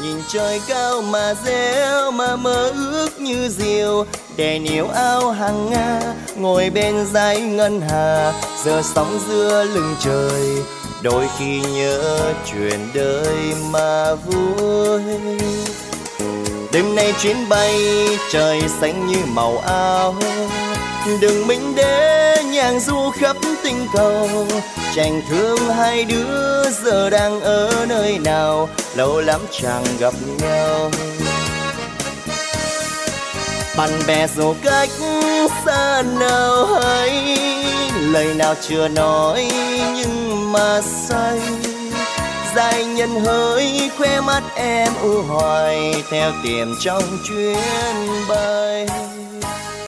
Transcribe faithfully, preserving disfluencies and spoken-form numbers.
Nhìn trời cao mà réo mà mơ ước như diều, để níu áo hàng Nga ngồi bên dải ngân hà, giờ sóng giữa lưng trời, đôi khi nhớ chuyện đời mà vui. Đêm nay chuyến bay trời xanh như màu áo, đừng mình để nhàng du khắp tinh cầu. Chàng thương hai đứa giờ đang ở nơi nào, lâu lắm chẳng gặp nhau. Bạn bè dù cách xa nào hay, lời nào chưa nói nhưng mà say. Dài nhân hỡi khóe mắt em u hoài, theo tìm trong chuyến bay.